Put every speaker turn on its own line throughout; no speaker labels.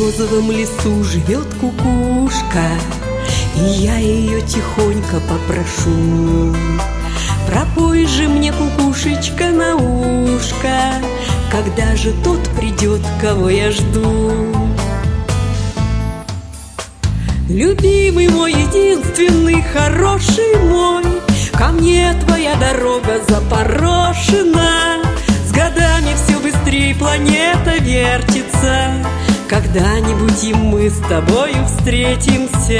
березовом лесу живет кукушка, и я ее тихонько попрошу: пропой же мне, кукушечка, на ушко, когда же тот придет, кого я жду. Любимый мой, единственный, хороший мой, ко мне твоя дорога запорошена. С годами все быстрее планета вертится, когда-нибудь и мы с тобою встретимся.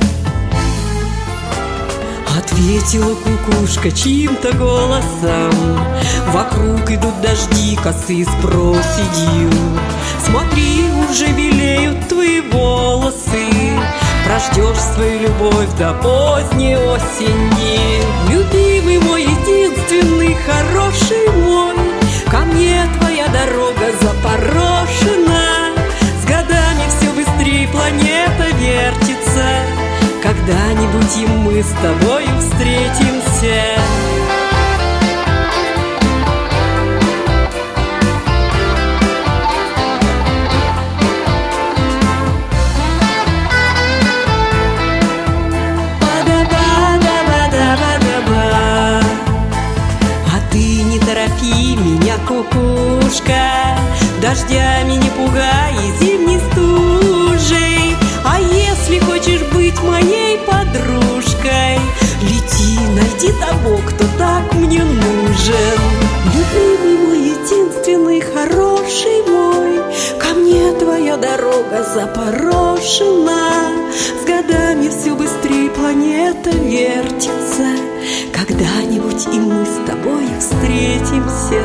Ответила кукушка чьим-то голосом: вокруг идут дожди, косы с проседью. Смотри, уже белеют твои волосы, прождешь свою любовь до поздней осени. Любимый мой, единственный, хороший мой, ко мне твоя дорога запорошена. С годами все быстрее планета вертится, когда-нибудь и мы с тобою встретимся. Торопи меня, кукушка, дождями не пугай и зимней стужей. А если хочешь быть моей подружкой, лети, найди того, кто так мне нужен. Любимый мой, единственный, хороший мой, ко мне твоя дорога запорошена. С годами все быстрее планета вертится, когда-нибудь и мы с тобой встретимся.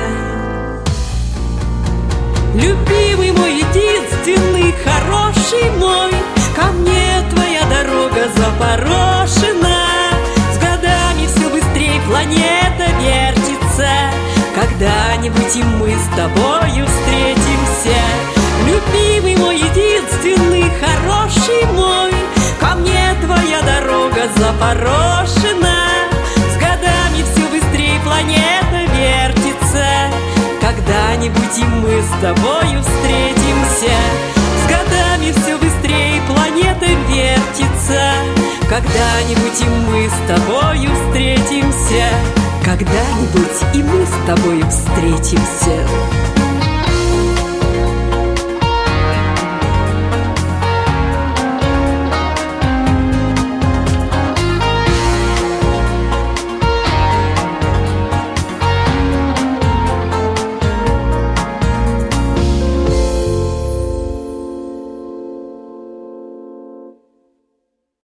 Любимый мой, единственный, хороший мой, ко мне твоя дорога запорошена. С годами все быстрее планета вертится, когда-нибудь и мы с тобою встретимся. Любимый мой, единственный, хороший мой, ко мне твоя дорога запорошена. С годами все быстрее планета вертится, когда-нибудь и мы с тобою встретимся. С годами все быстрее планета вертится, когда-нибудь и мы с тобою встретимся. Когда-нибудь и мы с тобою встретимся.